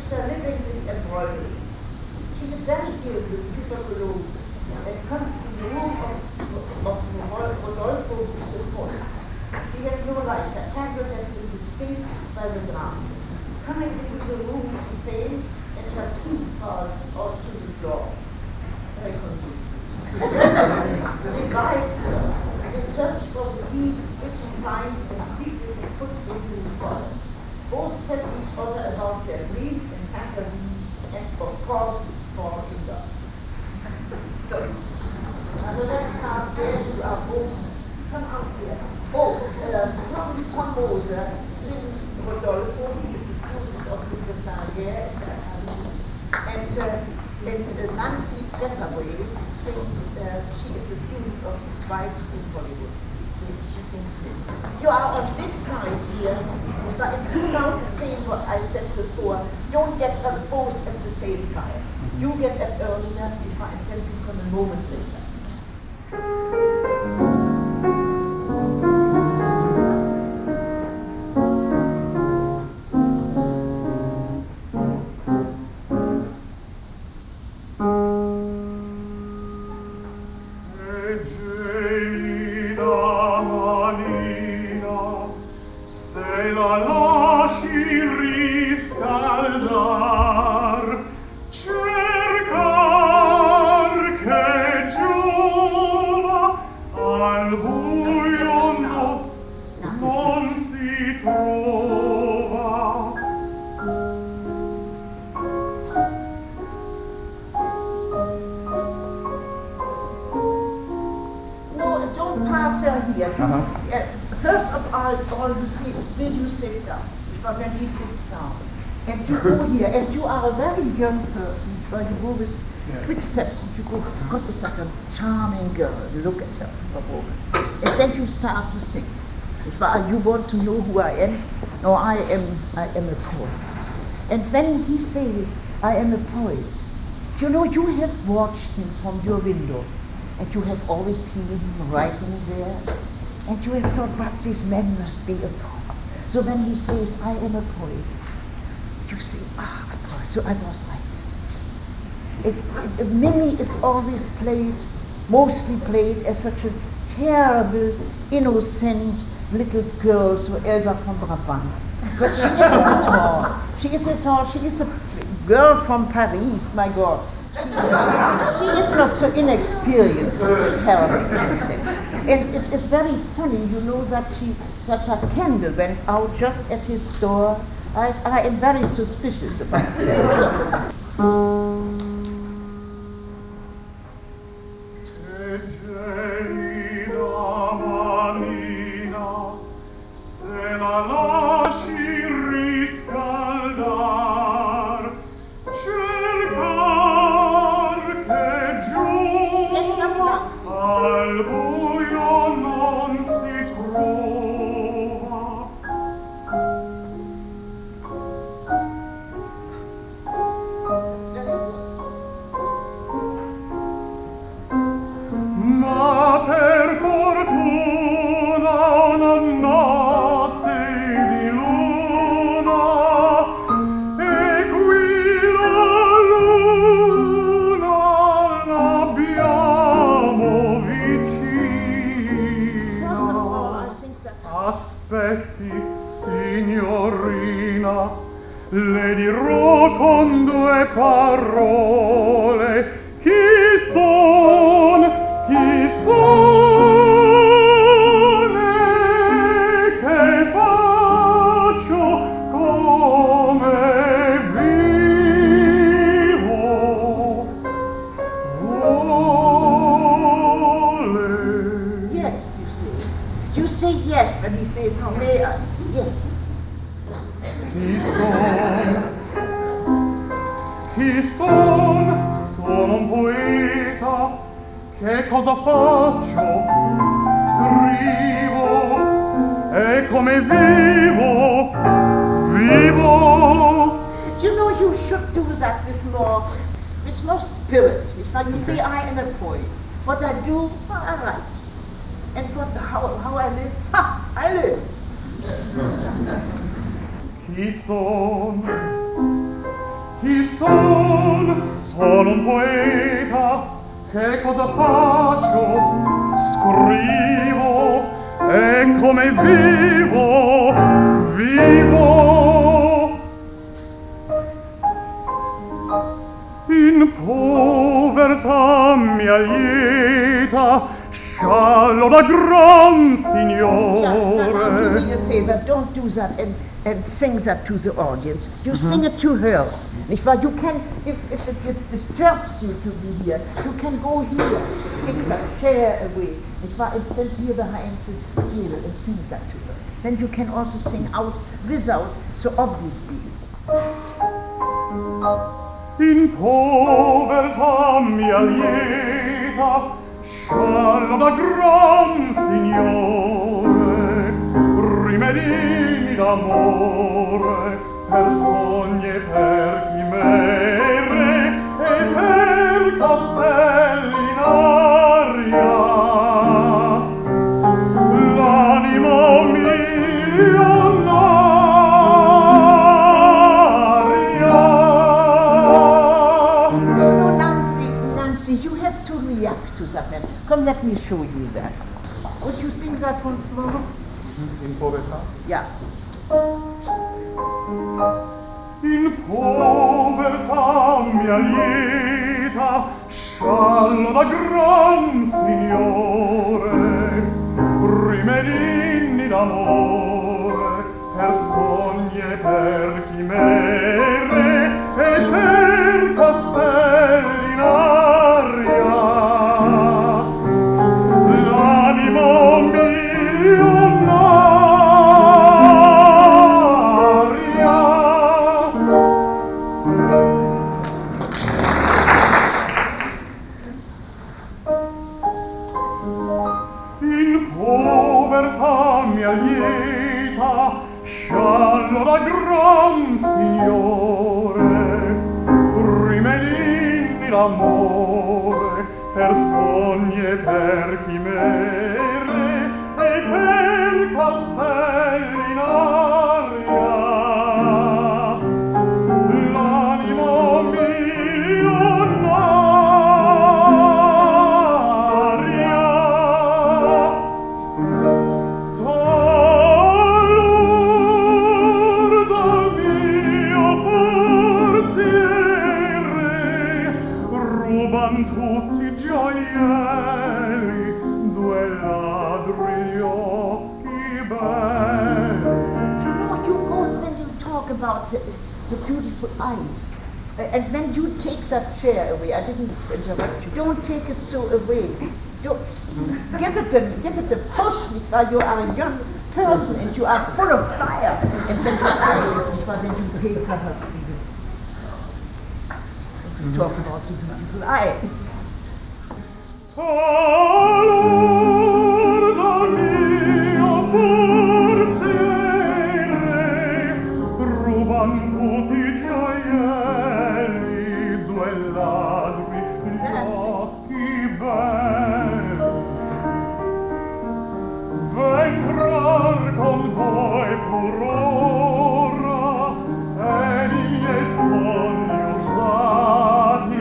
living with embroidery. She is very ill with tuberculosis and comes to the room of Rodolfo with the point. She has no light. Her candle has been dispelled by the glass. Coming into the room, she faints and her teeth falls onto the floor. Very confused. He guides her. They search for the key which he finds and secretly puts into his wallet. Both tell each other about their dreams and fantasies and of course fall in love. So let's start there. You are both come out here. Tom Moser sings Rodolfo. He is a student of Mr. Salier and Nancy Trethaway sings, she is a student of the tribes in Hollywood. She sings him. You are on this side here, but if you now say what I said before, don't get us both at the same time. You get up earlier if I intend to come a moment later. First of all, you see, will you sit down? Because then he sits down. And you go here, and you are a very young person, try to go with quick steps, and you go, God, is that a charming girl? Look at her. And then you start to sing. You want to know who I am? No, I am a poet. And when he says, I am a poet, you know, you have watched him from your window, and you have always seen him writing there. And you have thought, but this man must be a poet. So when he says, I am a poet, you say, a poet. So I was like, Mimi is always mostly played as such a terrible, innocent little girl, so Elsa von Brabant. But she isn't at all. She is a girl from Paris, my God. She is not so inexperienced and so terribly innocent. And it is very funny, you know, that a candle went out just at his door. I am very suspicious about that. Aspetti, signorina, le dirò con due parole chi son e che faccio, come vivo. Vole. Yes, you see. You say yes, and he says, how may I? Yes. Chi sono un poeta, che cosa faccio? Scrivo, e come vivo. You know, you should do that with more spirit. If you say, I am a poet. What I do, I write. And how I live, I live. Chi son? Chi sono un poeta, che cosa faccio? Scrivo, e come vivo, vivo. In povertà mia lieta, sciallo da gran signore. Now do me a favor, don't do that and sing that to the audience. You sing it to her. Nicht wahr? You can, if it disturbs you to be here, you can go here, take that chair away, nicht wahr? And stand here behind the table and sing that to her. Then you can also sing out without, so obviously. In povertà mia lieta, sciallo da gran signore, rimedini d'amore, per sogni e per chimere, e per castelli in aria. L'animo milionaria. You have to react to that man. Come, let me show you that. Would you sing that once more? In povertà? Yeah. In povertà mia lieta, sciallo da gran signore, rimedini d'amore, per sogni e per chimere, e per castelli in aria. L'animo milionaria. In povertà mia lieta, sciallo da gran signore, rimedini l'amore, per sogni e per chimere, e per castelli in aria. L'animo milionaria. Ruban tutti gioielli, due ladri gli occhi belli. You know what you call when you talk about the beautiful eyes? And when you take that chair away, I didn't interrupt you, don't take it so away. Don't, give it a push while you are a young person and you are full of fire. And when the eyes, then you behave perhaps even. Talk about the beautiful eyes. Talor mio forziere, ruban tutti gioielli, due ladri gli occhi belli. V'entrar con voi pur ora, e i miei sogni usati,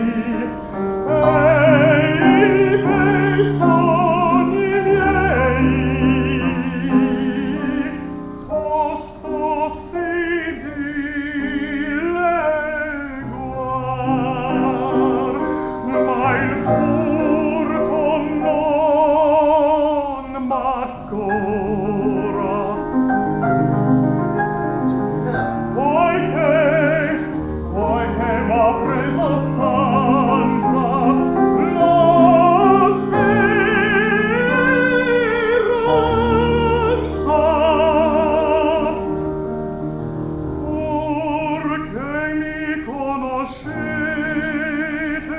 e i bei sogni miei, tosto si dileguar, ma il furto non m'accora. Poiché m'ha preso stanza la speranza, purché mi conoscete,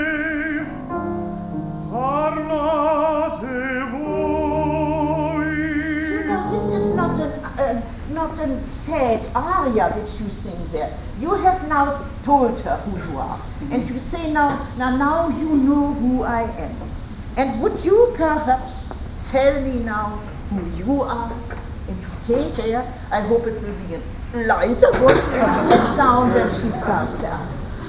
parlate voi. You know, this is not a sad aria which you sing there. You have now told her who you are. And you say now you know who I am. And would you perhaps tell me now who you are? And you take care, I hope it will be a lighter would sit down when she starts out.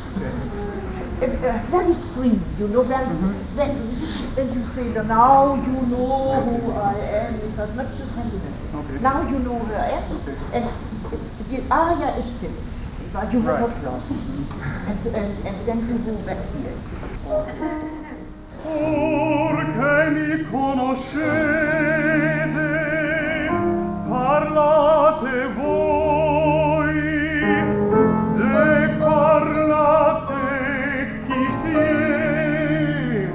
Very free, you know, when you say, now you know who I am, it's as much as happiness. Now you know who I am, and the aria is finished, but you have applause. And then you go back here. Perché mi conoscete, parlate voi, e parlate chi siete,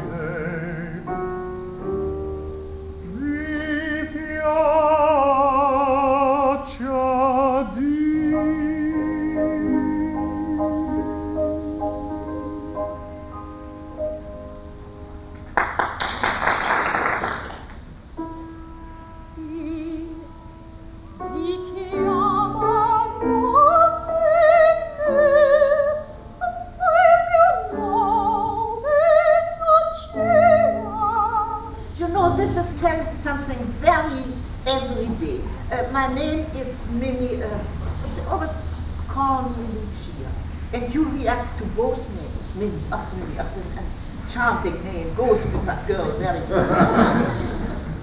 vi piaccia dir. Something very everyday. My name is Minnie, they always call me Lucia. And you react to both names, Minnie, and chanting name, goes with that girl very well.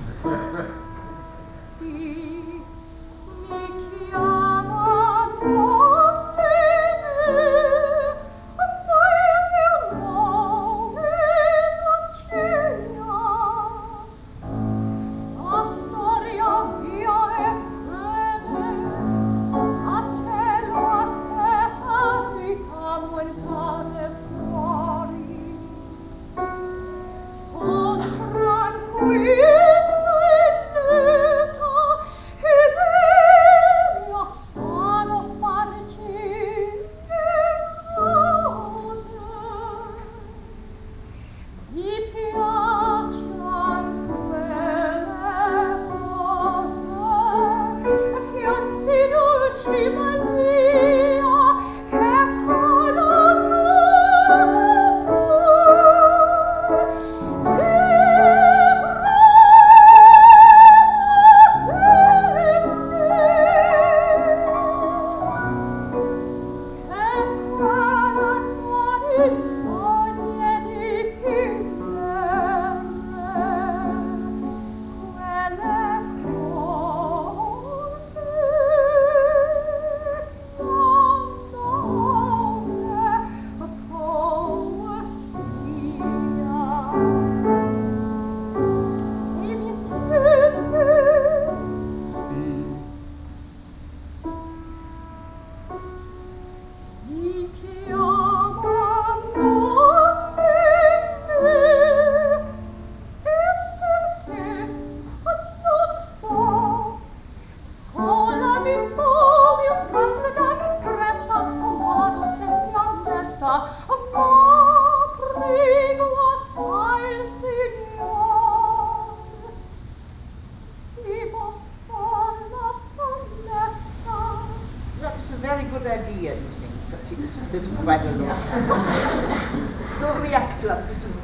So react to it. Listen,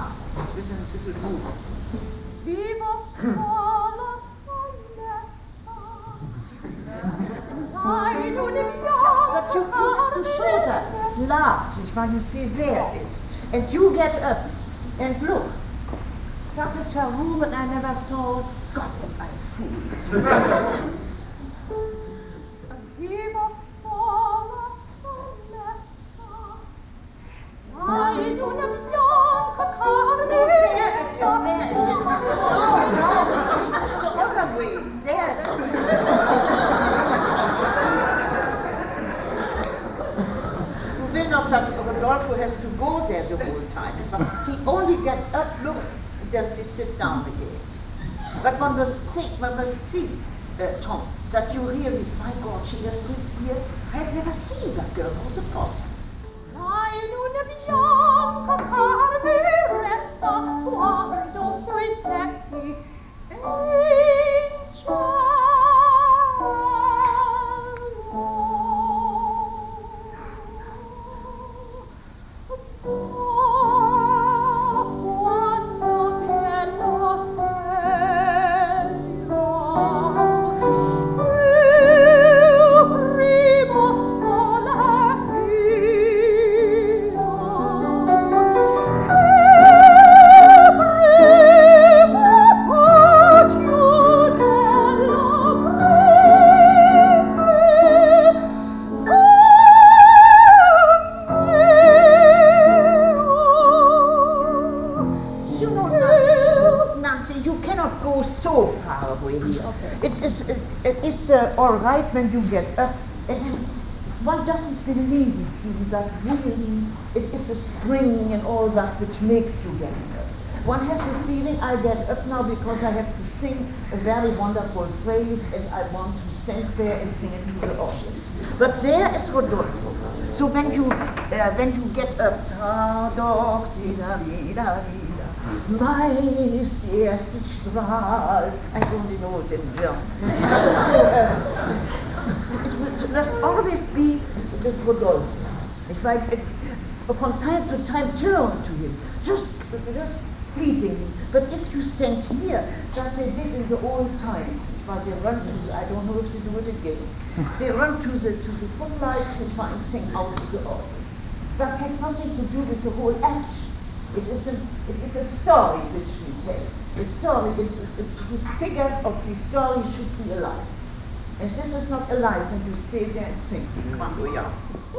listen, move. Vivo sola But you have to show that. Laugh, while you see there it is. And you get up and look. That is her room and I never saw. God, I'm fool. Vivo sola in una bianca carnetta. So other way, there. You will not that Rodolfo has to go there the whole time. He only gets up, looks, and then he sit down again. But one must see, Tom, that you really, my God, she has lived here. I have never seen that girl. What's the problem? In una bianca carnetta, guardo sui tetti in cielo. Quando go so far away here. Okay. It is all right when you get up, and one doesn't believe that really it is the spring and all that which makes you get up. One has a feeling I get up now because I have to sing a very wonderful phrase and I want to stand there and sing it to the audience. But there is Rodolfo. So when you get up, ah, doch, mais die erste Strahl. I only know it in German. It must always be this Rodolfo. If I from time to time turn to him, just fleeting. But if you stand here, that they did in the old times, but they run to the, I don't know if they do it again. They run to the footlights and try and sing out to the audience. That has nothing to do with the whole action. It is a story which we tell. The story, the figures of the story should be alive. And this is not alive when you stay there and sing. Quando ja.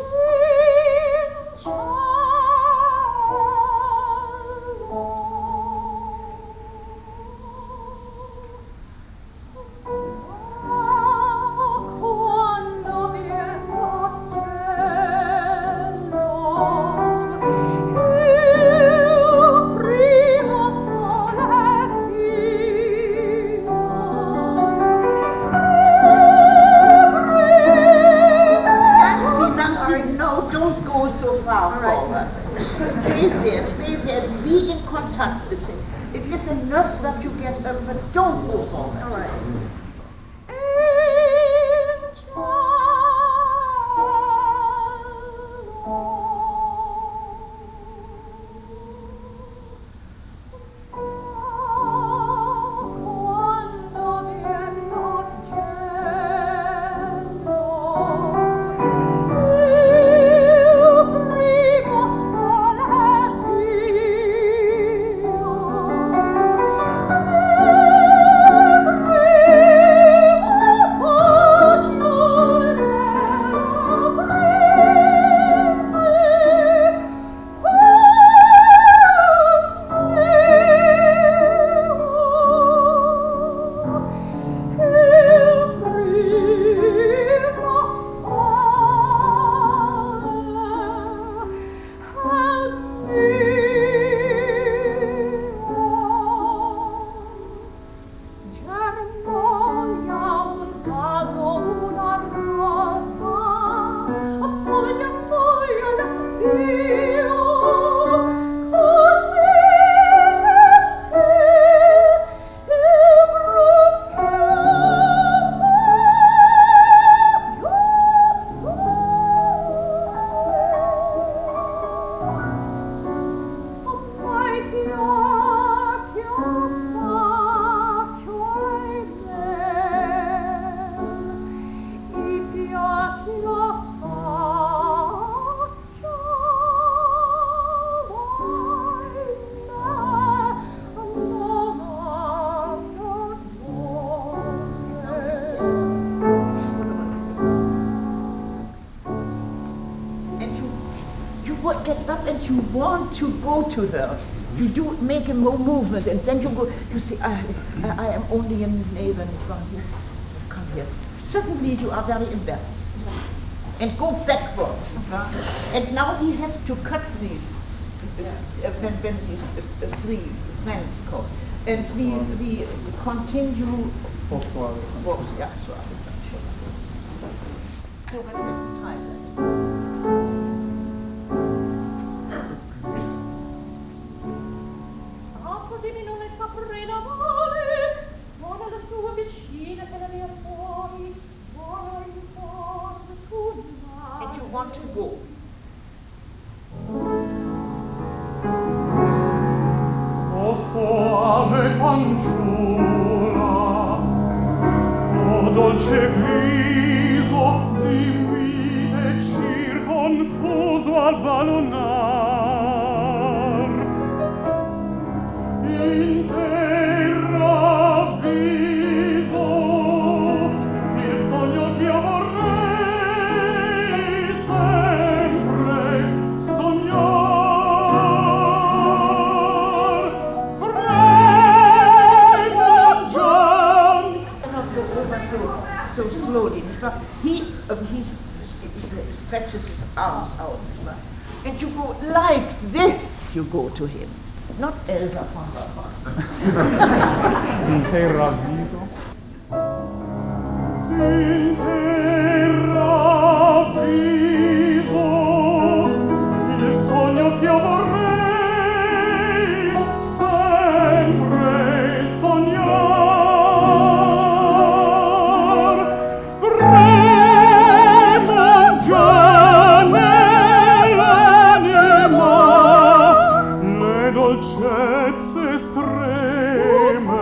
Stay there, be in contact with him. It is enough that you get up, but don't go forward. All right. Get up and you want to go to her. You do make a movement and then you go, you say, I am only a neighbor from here. Come here. Suddenly you are very embarrassed. And go backwards. And now we have to cut these, when these three friends come. And we continue. Yeah, so when it's time then. And you want to go. O soave fanciulla, o dolce viso di vite circonfuso al ballonar, in terra avviso il sogno che io vorrei sempre sognar. Prego, arms out. And you go like this, you go to him. Not Elsa von Barbara. In terra viso. In terra viso, il sogno che io vorrei sempre sognar. Prema già nell'anima le dolcezze estreme.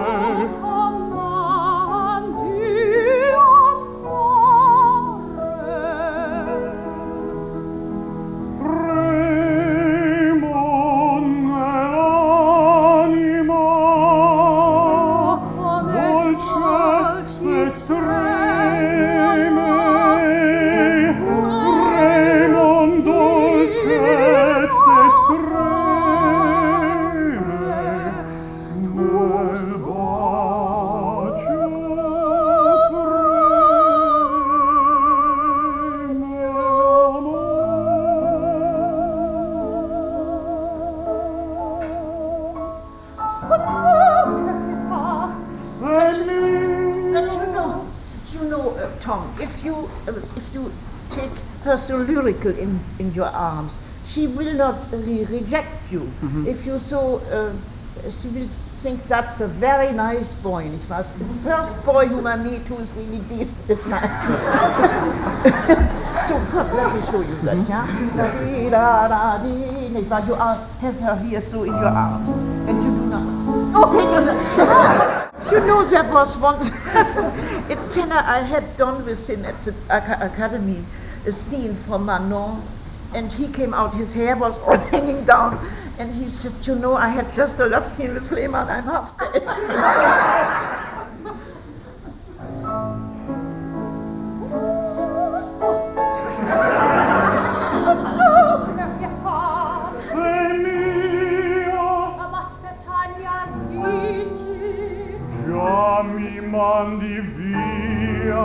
Tom, if you take her so lyrical in your arms, she will not reject you. Mm-hmm. If you so, she will think that's a very nice boy. Nicht wahr? The first boy whom I meet who is really decent is nice. So let me show you that, yeah? Nicht wahr? You have her here so in your arms, and you do not. Okay, you know there was once a tenor I had done with him at the academy, a scene from Manon, and he came out, his hair was all hanging down, and he said, you know, I had just a love scene with Lehmann, I'm half dead. Mi mandi via.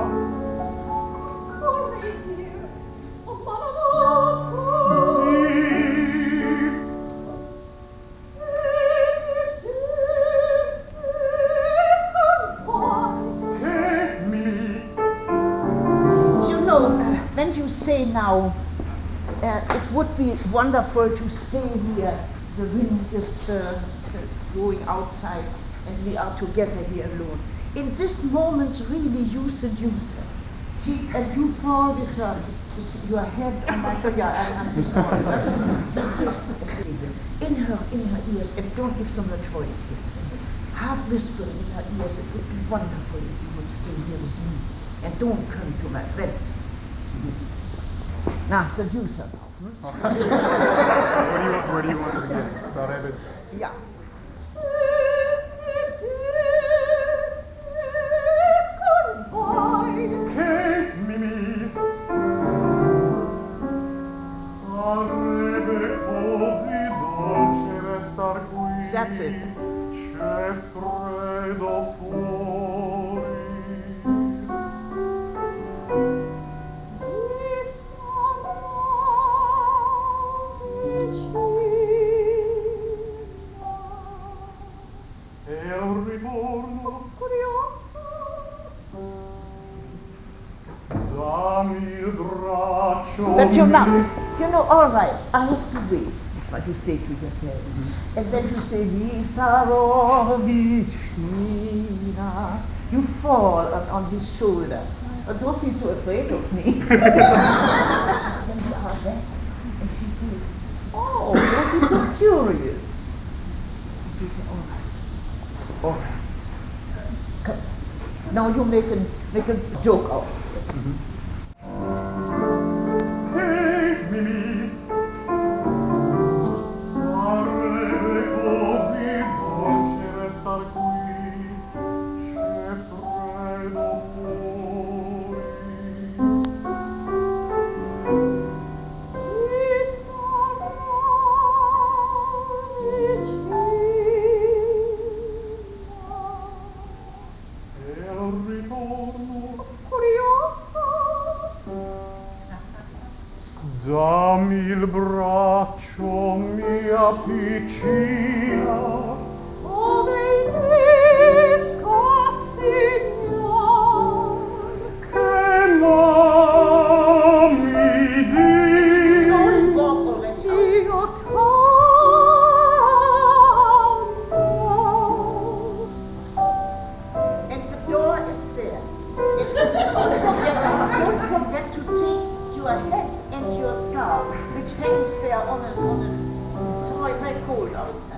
Corri here, oh Malanoso. You know, when you say now, it would be wonderful to stay here. The wind is going outside, and we are together here alone. In this moment, really, you seduce her. And you fall with her, with your head on my shoulder. In her ears, and don't give so much voice here. Half whispering in her ears, it would be wonderful if you would stay here with me, and don't come to my friends. Now, seduce her. Where do you want to begin? Sarebbe. Yeah. That's it. C'è freddo fuori. E un ritorno Curioso. dammi il braccio. But you know, all right, I have to wait. What you say to yourself. And then you say, Vi starò vicina. You fall on his shoulder. Don't be so afraid of me. Then we are there, and she says, oh, don't be so curious. And she said, all right. Come. Now you make a joke out of it. Hey, Mimi. Curioso. dammi il braccio mia piccina. Ove inesco, Signor, Che mammi Slowly di walk already. io t'amo. And the door is there. Don't forget to take your hat and your scarf, which hangs there on a. It's very cold outside.